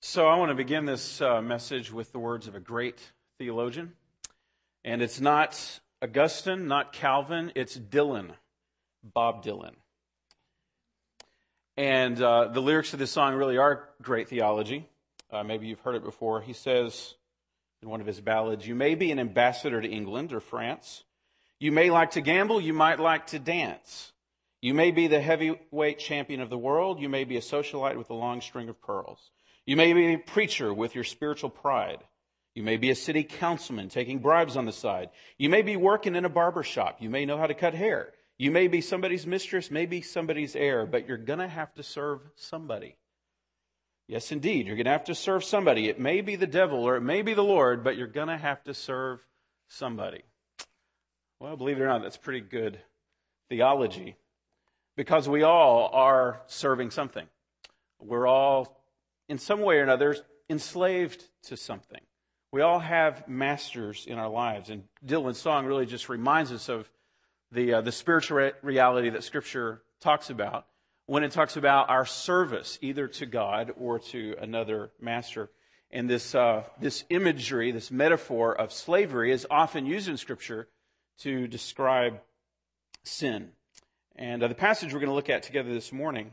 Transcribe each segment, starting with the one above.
So I want to begin this message with the words of a great theologian. And it's not Augustine, not Calvin, it's Dylan, Bob Dylan. And the lyrics of this song really are great theology. Maybe you've heard it before. He says in one of his ballads, "You may be an ambassador to England or France. You may like to gamble, you might like to dance. You may be the heavyweight champion of the world. You may be a socialite with a long string of pearls. You may be a preacher with your spiritual pride. You may be a city councilman taking bribes on the side. You may be working in a barber shop. You may know how to cut hair. You may be somebody's mistress, maybe somebody's heir, but you're going to have to serve somebody. Yes, indeed, you're going to have to serve somebody. It may be the devil or it may be the Lord, but you're going to have to serve somebody." Well, believe it or not, that's pretty good theology, because we all are serving something. We're all, in some way or another, enslaved to something. We all have masters in our lives. And Dylan's song really just reminds us of the spiritual reality that Scripture talks about when it talks about our service, either to God or to another master. And this imagery, this metaphor of slavery is often used in Scripture to describe sin. And the passage we're going to look at together this morning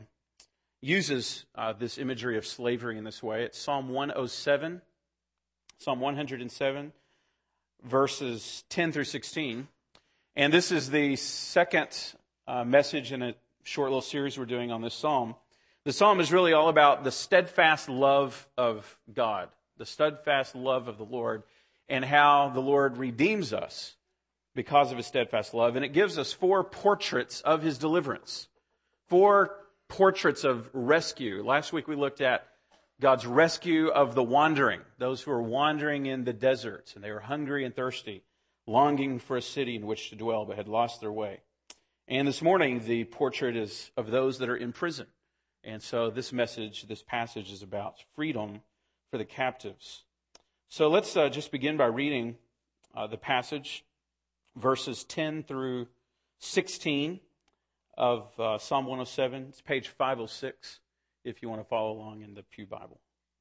uses this imagery of slavery in this way. It's Psalm 107, Psalm 107, verses 10 through 16. And this is the second message in a short little series we're doing on this psalm. The psalm is really all about the steadfast love of God, the steadfast love of the Lord, and how the Lord redeems us because of His steadfast love. And it gives us 4 portraits of His deliverance, 4 portraits of rescue. Last week we looked at God's rescue of the wandering, those who are wandering in the deserts, and they were hungry and thirsty, longing for a city in which to dwell, but had lost their way. And this morning the portrait is of those that are in prison. And so this passage is about freedom for the captives. So let's just begin by reading the passage, verses 10 through 16 of Psalm 107. It's page 506 if you want to follow along in the Pew Bible.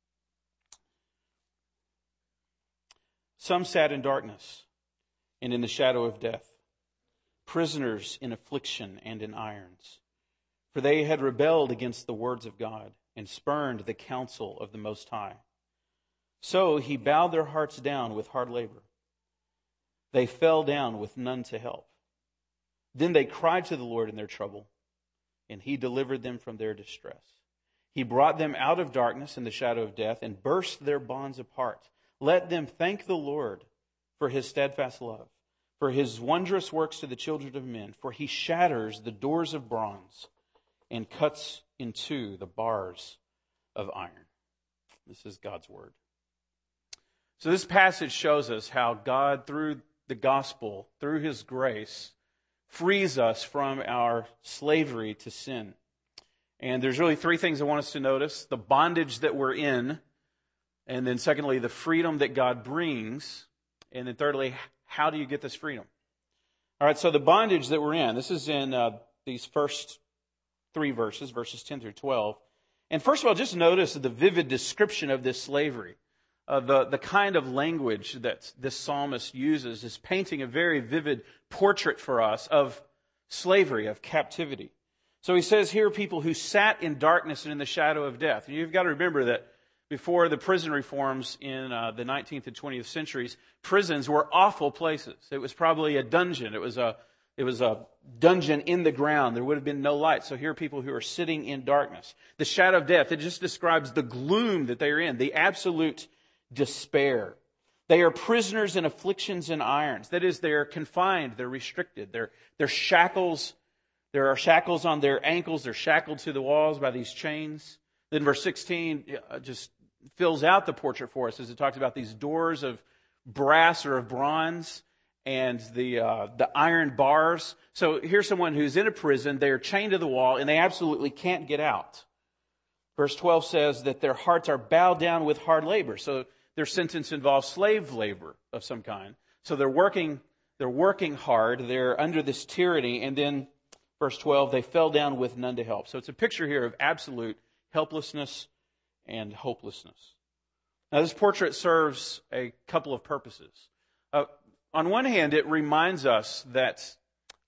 "Some sat in darkness and in the shadow of death, prisoners in affliction and in irons. For they had rebelled against the words of God and spurned the counsel of the Most High. So He bowed their hearts down with hard labor. They fell down with none to help. Then they cried to the Lord in their trouble, and He delivered them from their distress. He brought them out of darkness and the shadow of death and burst their bonds apart. Let them thank the Lord for His steadfast love, for His wondrous works to the children of men. For He shatters the doors of bronze and cuts in two the bars of iron." This is God's word. So this passage shows us how God, through the gospel, through His grace, frees us from our slavery to sin. And there's really 3 things I want us to notice: the bondage that we're in, and then secondly, the freedom that God brings, and then thirdly, how do you get this freedom? All right, so the bondage that we're in, this is in these first 3 verses, verses 10 through 12. And first of all, just notice the vivid description of this slavery. The kind of language that this psalmist uses is painting a very vivid portrait for us of slavery, of captivity. So he says here, people who sat in darkness and in the shadow of death. And you've got to remember that before the prison reforms in the 19th and 20th centuries, prisons were awful places. It was probably a dungeon. It was a dungeon in the ground. There would have been no light. So here are people who are sitting in darkness. The shadow of death, it just describes the gloom that they are in, the absolute despair. They are prisoners in afflictions and irons. That is, they are confined, they're restricted. They're shackles. There are shackles on their ankles. They're shackled to the walls by these chains. Then verse 16 just fills out the portrait for us as it talks about these doors of brass or of bronze and the iron bars. So here's someone who's in a prison. They are chained to the wall and they absolutely can't get out. Verse 12 says that their hearts are bowed down with hard labor. So their sentence involves slave labor of some kind. So they're working hard. They're under this tyranny. And then verse 12, they fell down with none to help. So it's a picture here of absolute helplessness and hopelessness. Now, this portrait serves a couple of purposes. On one hand, it reminds us that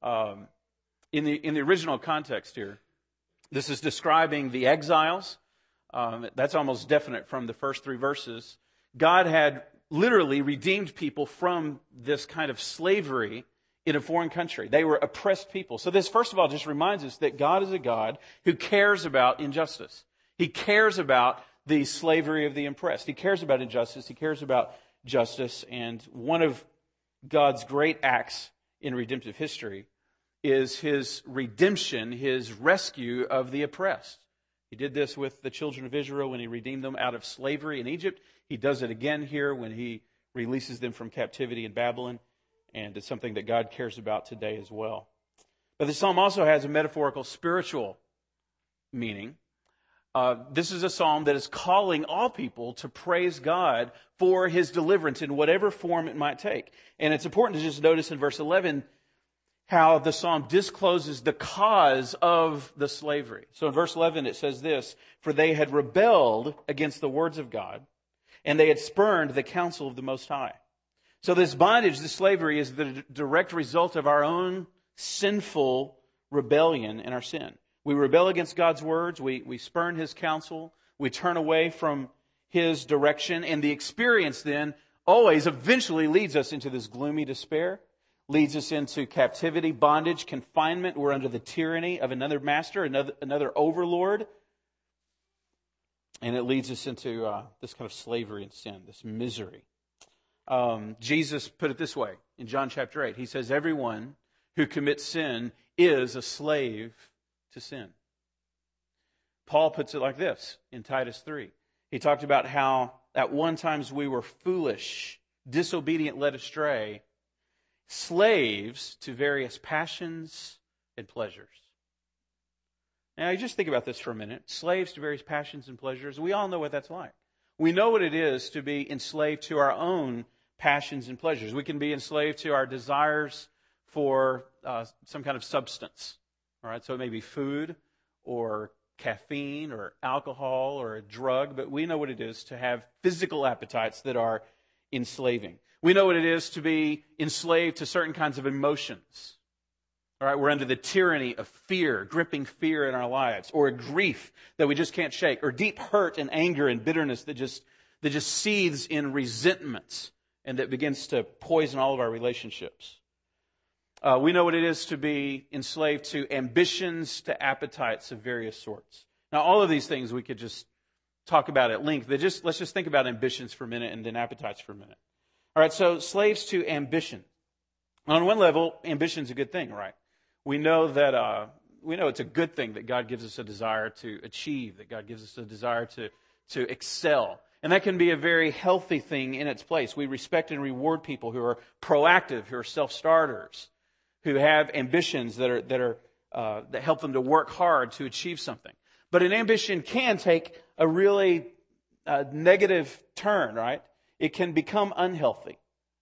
in the original context here, this is describing the exiles. That's almost definite from the first three verses. God had literally redeemed people from this kind of slavery in a foreign country. They were oppressed people. So this, first of all, just reminds us that God is a God who cares about injustice. He cares about the slavery of the oppressed. He cares about injustice. He cares about justice. And one of God's great acts in redemptive history is His redemption, His rescue of the oppressed. He did this with the children of Israel when He redeemed them out of slavery in Egypt. He does it again here when He releases them from captivity in Babylon. And it's something that God cares about today as well. But the psalm also has a metaphorical spiritual meaning. This is a psalm that is calling all people to praise God for His deliverance in whatever form it might take. And it's important to just notice in verse 11 how the psalm discloses the cause of the slavery. So in verse 11 it says this, "For they had rebelled against the words of God, and they had spurned the counsel of the Most High." So this bondage, this slavery, is the direct result of our own sinful rebellion and our sin. We rebel against God's words, we spurn His counsel, we turn away from His direction, and the experience then always eventually leads us into this gloomy despair, leads us into captivity, bondage, confinement. We're under the tyranny of another master, another overlord, and it leads us into this kind of slavery and sin, this misery. Jesus put it this way in John chapter 8. He says, "Everyone who commits sin is a slave to sin." Paul puts it like this in Titus 3. He talked about how at one times we were foolish, disobedient, led astray, slaves to various passions and pleasures. Now, you just think about this for a minute. Slaves to various passions and pleasures. We all know what that's like. We know what it is to be enslaved to our own passions and pleasures. We can be enslaved to our desires for some kind of substance. All right, so it may be food or caffeine or alcohol or a drug, but we know what it is to have physical appetites that are enslaving. We know what it is to be enslaved to certain kinds of emotions. All right, we're under the tyranny of fear, gripping fear in our lives, or a grief that we just can't shake, or deep hurt and anger and bitterness that just seethes in resentments and that begins to poison all of our relationships. We know what it is to be enslaved to ambitions, to appetites of various sorts. Now, all of these things we could just talk about at length, but let's just think about ambitions for a minute and then appetites for a minute. All right, so slaves to ambition. On one level, ambition's a good thing, right? We know that it's a good thing that God gives us a desire to achieve, that God gives us a desire to excel. And that can be a very healthy thing in its place. We respect and reward people who are proactive, who are self-starters, who have ambitions that help them to work hard to achieve something. But an ambition can take a really negative turn, right? It can become unhealthy.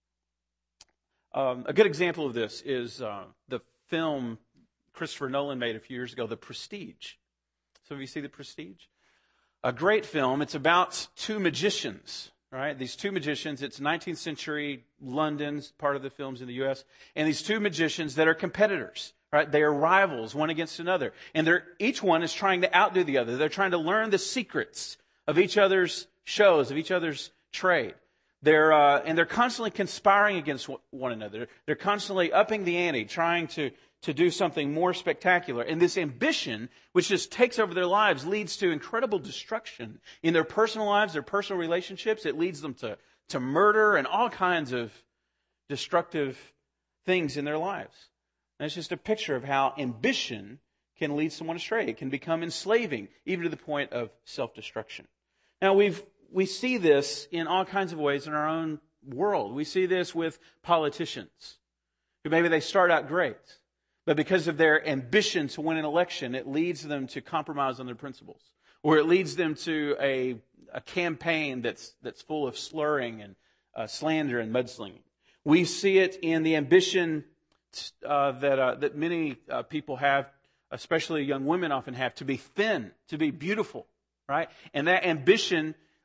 A good example of this is the film Christopher Nolan made a few years ago, The Prestige. Some of you see The Prestige? A great film. It's about two magicians, right? These two magicians, it's 19th century London, part of the film's in the U.S., and these two magicians that are competitors, right? They are rivals, one against another. And each one is trying to outdo the other. They're trying to learn the secrets of each other's shows, of each other's trade. They're constantly conspiring against one another. They're constantly upping the ante, trying to do something more spectacular. And this ambition, which just takes over their lives, leads to incredible destruction in their personal lives, their personal relationships. It leads them to murder and all kinds of destructive things in their lives. And it's just a picture of how ambition can lead someone astray. It can become enslaving, even to the point of self-destruction. Now, we see this in all kinds of ways in our own world. We see this with politicians who maybe they start out great, but because of their ambition to win an election, it leads them to compromise on their principles, or it leads them to a campaign that's full of slurring and slander and mudslinging. We see it in the ambition that many people have, especially young women often have, to be thin, to be beautiful, right? And that ambition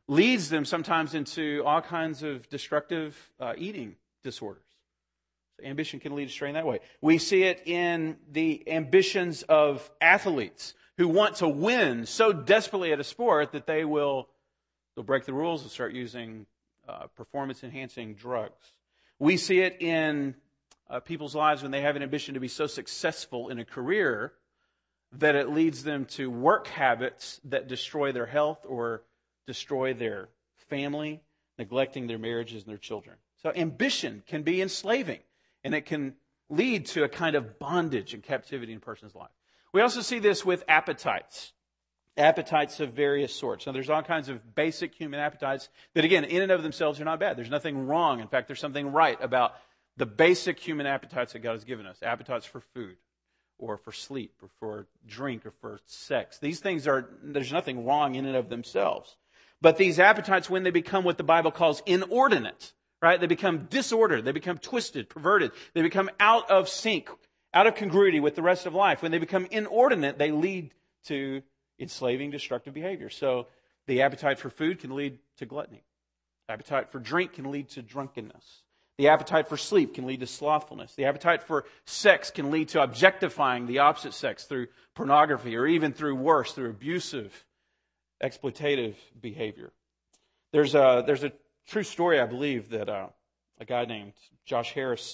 leads them sometimes into all kinds of destructive eating disorders. So ambition can lead astray in that way. We see it in the ambitions of athletes who want to win so desperately at a sport that they'll break the rules and start using performance-enhancing drugs. We see it in people's lives when they have an ambition to be so successful in a career that it leads them to work habits that destroy their health or destroy their family, neglecting their marriages and their children. So ambition can be enslaving, and it can lead to a kind of bondage and captivity in a person's life. We also see this with appetites. Appetites of various sorts. Now, there's all kinds of basic human appetites that, again, in and of themselves are not bad. There's nothing wrong. In fact, there's something right about the basic human appetites that God has given us. Appetites for food, or for sleep, or for drink, or for sex. These things there's nothing wrong in and of themselves. But these appetites, when they become what the Bible calls inordinate, right? They become disordered. They become twisted, perverted. They become out of sync, out of congruity with the rest of life. When they become inordinate, they lead to enslaving, destructive behavior. So the appetite for food can lead to gluttony. Appetite for drink can lead to drunkenness. The appetite for sleep can lead to slothfulness. The appetite for sex can lead to objectifying the opposite sex through pornography, or even through abusive, exploitative behavior. There's a true story, I believe, that a guy named Josh Harris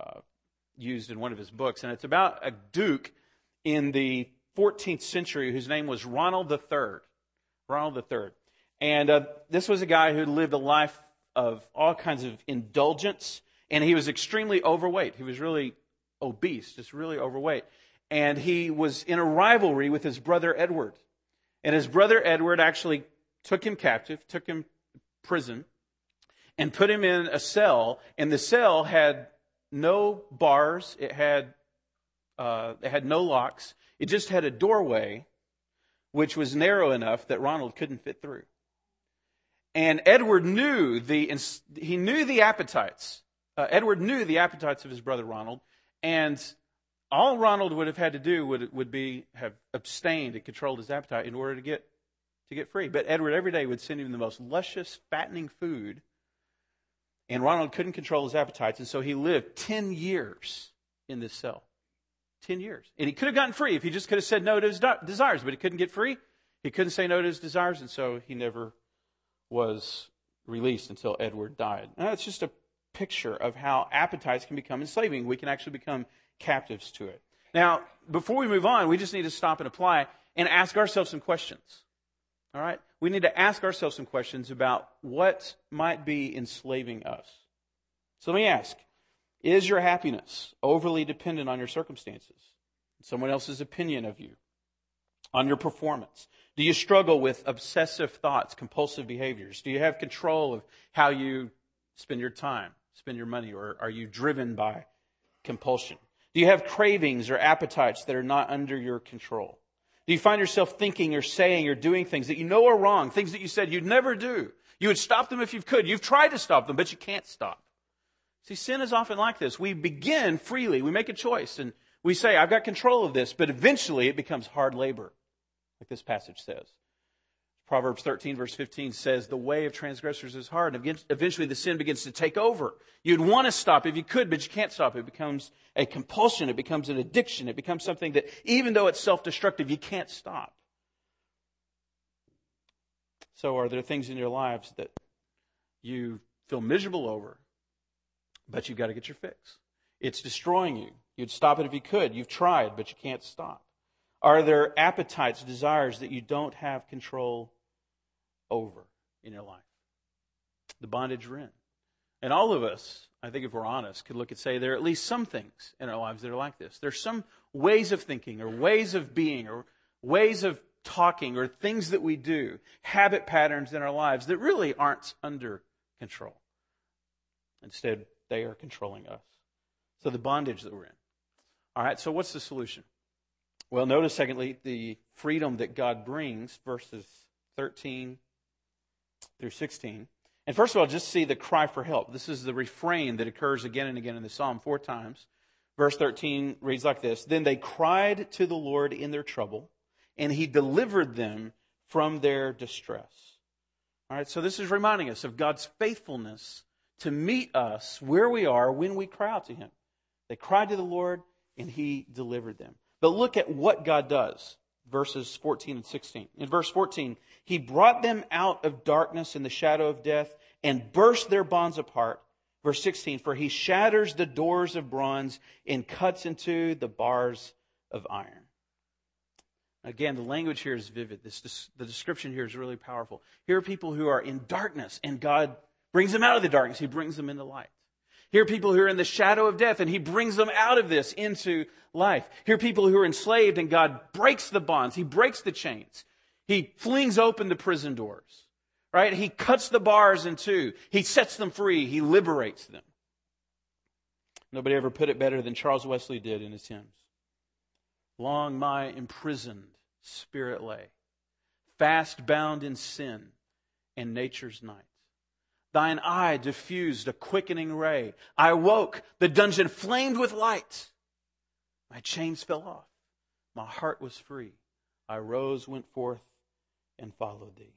used in one of his books, and it's about a duke in the 14th century whose name was Ronald III. Ronald III. And this was a guy who lived a life of all kinds of indulgence, and he was extremely overweight. He was really obese, just really overweight. And he was in a rivalry with his brother Edward. And his brother Edward actually took him captive, took him to prison, and put him in a cell. And the cell had no bars. It had no locks. It just had a doorway, which was narrow enough that Ronald couldn't fit through. And Edward knew the appetites. Edward knew the appetites of his brother Ronald, and all Ronald would have had to do would be have abstained and controlled his appetite in order to get free. But Edward every day would send him the most luscious, fattening food, and Ronald couldn't control his appetites, and so he lived 10 years in this cell. 10 years. And he could have gotten free if he just could have said no to his desires, but he couldn't get free. He couldn't say no to his desires, and so he never was released until Edward died. Now, that's just a picture of how appetites can become enslaving. We can actually become captives to it. Now, before we move on, we just need to stop and apply and ask ourselves some questions. All right? We need to ask ourselves some questions about what might be enslaving us. So let me ask, is your happiness overly dependent on your circumstances, someone else's opinion of you, on your performance? Do you struggle with obsessive thoughts, compulsive behaviors? Do you have control of how you spend your time, spend your money, or are you driven by compulsion? Do you have cravings or appetites that are not under your control? Do you find yourself thinking or saying or doing things that you know are wrong, things that you said you'd never do? You would stop them if you could. You've tried to stop them, but you can't stop. See, sin is often like this. We begin freely. We make a choice, and we say, I've got control of this, but eventually it becomes hard labor, like this passage says. Proverbs 13, verse 15 says, the way of transgressors is hard, and eventually the sin begins to take over. You'd want to stop if you could, but you can't stop. It becomes a compulsion. It becomes an addiction. It becomes something that, even though it's self-destructive, you can't stop. So are there things in your lives that you feel miserable over, but you've got to get your fix? It's destroying you. You'd stop it if you could. You've tried, but you can't stop. Are there appetites, desires that you don't have control over in your life? The bondage we're in. And all of us, I think if we're honest, could look and say there are at least some things in our lives that are like this. There's some ways of thinking or ways of being or ways of talking or things that we do, habit patterns in our lives that really aren't under control. Instead, they are controlling us. So the bondage that we're in. All right, so what's the solution? Well, notice, secondly, the freedom that God brings, verses 13 through 16. And first of all, just see the cry for help. This is the refrain that occurs again and again in the psalm 4 times. Verse 13 reads like this: Then they cried to the Lord in their trouble, and He delivered them from their distress. All right, so this is reminding us of God's faithfulness to meet us where we are when we cry out to Him. They cried to the Lord, and He delivered them. But look at what God does, verses 14 and 16. In verse 14, He brought them out of darkness and the shadow of death and burst their bonds apart. Verse 16, for He shatters the doors of bronze and cuts into the bars of iron. Again, the language here is vivid. The description here is really powerful. Here are people who are in darkness, and God brings them out of the darkness. He brings them into light. Here are people who are in the shadow of death, and He brings them out of this into life. Here are people who are enslaved, and God breaks the bonds. He breaks the chains. He flings open the prison doors. Right? He cuts the bars in two. He sets them free. He liberates them. Nobody ever put it better than Charles Wesley did in his hymns. Long my imprisoned spirit lay, fast bound in sin and nature's night. Thine eye diffused a quickening ray. I woke, the dungeon flamed with light. My chains fell off, my heart was free. I rose, went forth, and followed thee.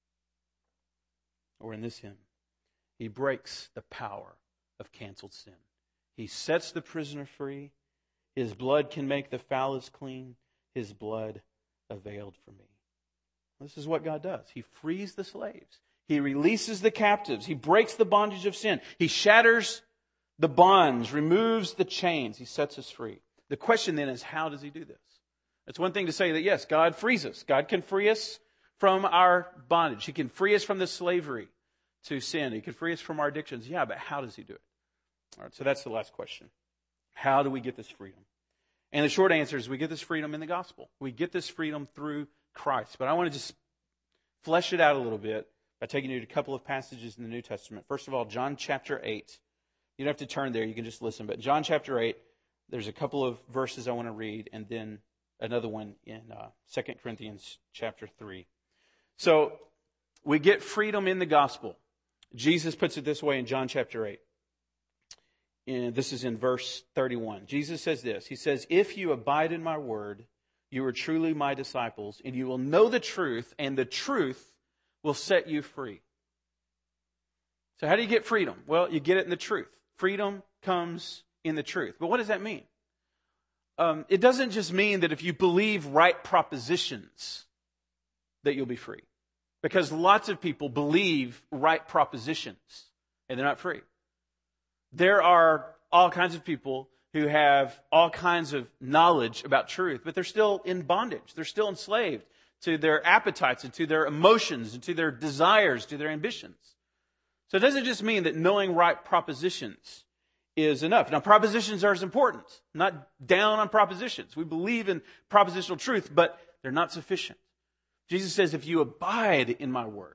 Or in this hymn, He breaks the power of canceled sin. He sets the prisoner free. His blood can make the foulest clean. His blood availed for me. This is what God does. He frees the slaves. He releases the captives. He breaks the bondage of sin. He shatters the bonds, removes the chains. He sets us free. The question then is, how does He do this? It's one thing to say that, yes, God frees us. God can free us from our bondage. He can free us from the slavery to sin. He can free us from our addictions. Yeah, but how does He do it? All right, so that's the last question. How do we get this freedom? And the short answer is we get this freedom in the gospel. We get this freedom through Christ. But I want to just flesh it out a little bit by taking you to a couple of passages in the New Testament. First of all, John chapter 8. You don't have to turn there. You can just listen. But John chapter 8, there's a couple of verses I want to read, and then another one in 2 Corinthians chapter 3. So we get freedom in the gospel. Jesus puts it this way in John chapter 8. And this is in verse 31. Jesus says this. He says, if you abide in my word, you are truly my disciples, and you will know the truth, and the truth will set you free. So how do you get freedom? Well, you get it in the truth. Freedom comes in the truth. But what does that mean? It doesn't just mean that if you believe right propositions that you'll be free. Because lots of people believe right propositions, and they're not free. There are all kinds of people who have all kinds of knowledge about truth, but they're still in bondage. They're still enslaved to their appetites and to their emotions and to their desires, to their ambitions. So it doesn't just mean that knowing right propositions is enough. Now, propositions are as important. I'm not down on propositions. We believe in propositional truth, but they're not sufficient. Jesus says, if you abide in my word,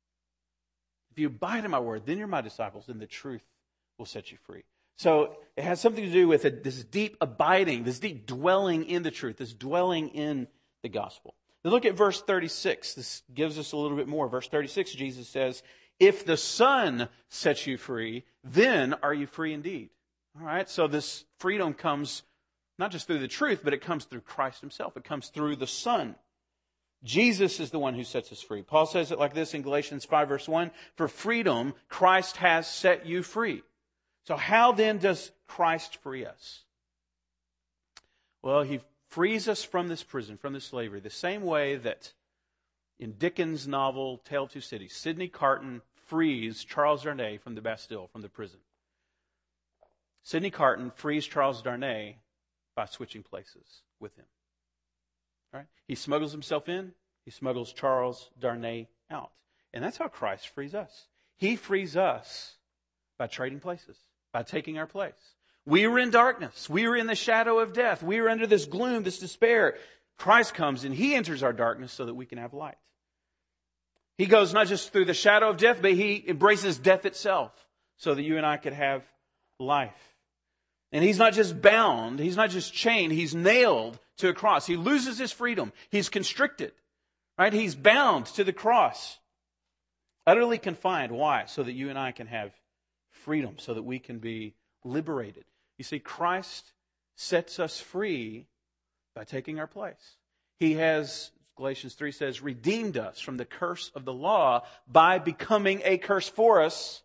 then you're my disciples, and the truth will set you free. So it has something to do with this deep abiding, this deep dwelling in the truth, this dwelling in the gospel. Now look at verse 36. This gives us a little bit more. Verse 36, Jesus says, if the Son sets you free, then are you free indeed. All right, so this freedom comes not just through the truth, but it comes through Christ Himself. It comes through the Son. Jesus is the one who sets us free. Paul says it like this in Galatians 5 verse 1, for freedom Christ has set you free. So how then does Christ free us? Well, He frees us from this prison, from this slavery, the same way that in Dickens' novel, Tale of Two Cities, Sidney Carton frees Charles Darnay from the Bastille, from the prison. Sidney Carton frees Charles Darnay by switching places with him. All right? He smuggles himself in, he smuggles Charles Darnay out. And that's how Christ frees us. He frees us by trading places, by taking our place. We were in darkness. We were in the shadow of death. We were under this gloom, this despair. Christ comes and He enters our darkness so that we can have light. He goes not just through the shadow of death, but He embraces death itself so that you and I could have life. And He's not just bound. He's not just chained. He's nailed to a cross. He loses His freedom. He's constricted. Right? He's bound to the cross. Utterly confined. Why? So that you and I can have freedom, so that we can be liberated. You see, Christ sets us free by taking our place. He has Galatians 3 says, redeemed us from the curse of the law by becoming a curse for us.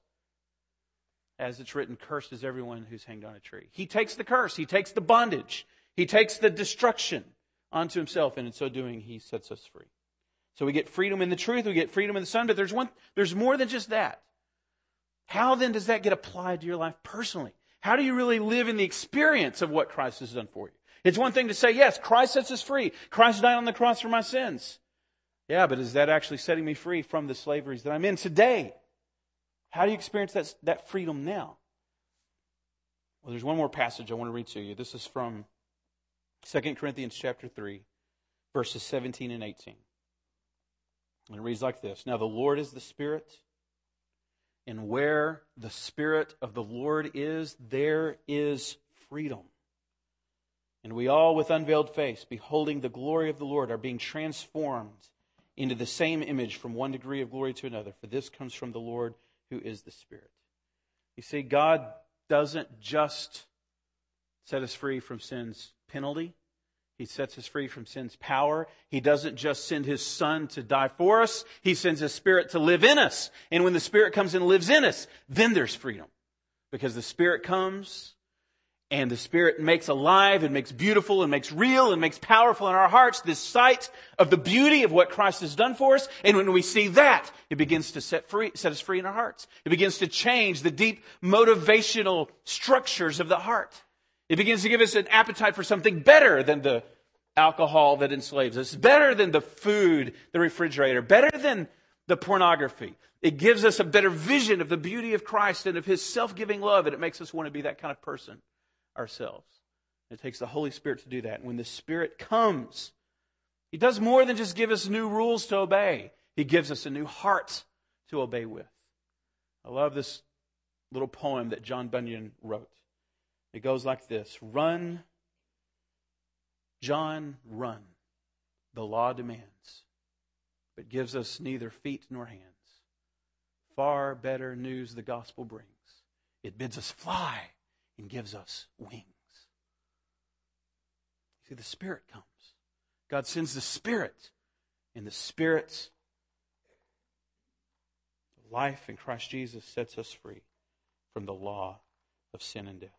As it's written, cursed is everyone who's hanged on a tree. He takes the curse. He takes the bondage. He takes the destruction onto himself. And in so doing, he sets us free. So we get freedom in the truth. We get freedom in the Son. But there's more than just that. How then does that get applied to your life personally? How do you really live in the experience of what Christ has done for you? It's one thing to say, yes, Christ sets us free. Christ died on the cross for my sins. Yeah, but is that actually setting me free from the slaveries that I'm in today? How do you experience that freedom now? Well, there's one more passage I want to read to you. This is from 2 Corinthians chapter 3, verses 17 and 18. And it reads like this. Now the Lord is the Spirit, and where the Spirit of the Lord is, there is freedom. And we all, with unveiled face, beholding the glory of the Lord, are being transformed into the same image from one degree of glory to another. For this comes from the Lord, who is the Spirit. You see, God doesn't just set us free from sin's penalty. He sets us free from sin's power. He doesn't just send His Son to die for us. He sends His Spirit to live in us. And when the Spirit comes and lives in us, then there's freedom. Because the Spirit comes, and the Spirit makes alive and makes beautiful and makes real and makes powerful in our hearts this sight of the beauty of what Christ has done for us. And when we see that, it begins to set us free in our hearts. It begins to change the deep motivational structures of the heart. It begins to give us an appetite for something better than the alcohol that enslaves us, better than the food, the refrigerator, better than the pornography. It gives us a better vision of the beauty of Christ and of His self-giving love, and it makes us want to be that kind of person ourselves. It takes the Holy Spirit to do that. And when the Spirit comes, He does more than just give us new rules to obey. He gives us a new heart to obey with. I love this little poem that John Bunyan wrote. It goes like this. Run, John, run. The law demands, but gives us neither feet nor hands. Far better news the gospel brings. It bids us fly and gives us wings. See, the Spirit comes. God sends the Spirit, and the Spirit's life in Christ Jesus sets us free from the law of sin and death.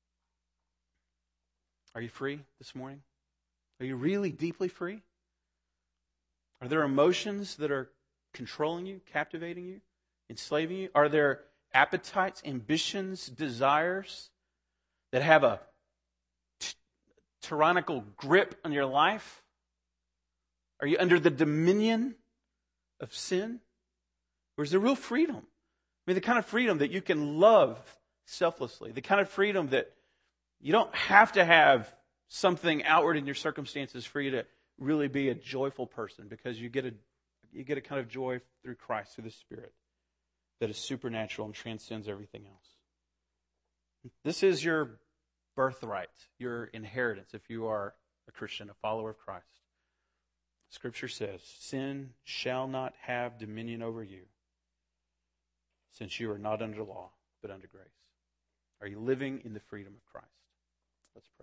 Are you free this morning? Are you really deeply free? Are there emotions that are controlling you, captivating you, enslaving you? Are there appetites, ambitions, desires that have a tyrannical grip on your life? Are you under the dominion of sin? Or is there real freedom? I mean, the kind of freedom that you can love selflessly. The kind of freedom that you don't have to have something outward in your circumstances for you to really be a joyful person, because you get a kind of joy through Christ, through the Spirit, that is supernatural and transcends everything else. This is your birthright, your inheritance if you are a Christian, a follower of Christ. Scripture says, sin shall not have dominion over you, since you are not under law, but under grace. Are you living in the freedom of Christ? Let's pray.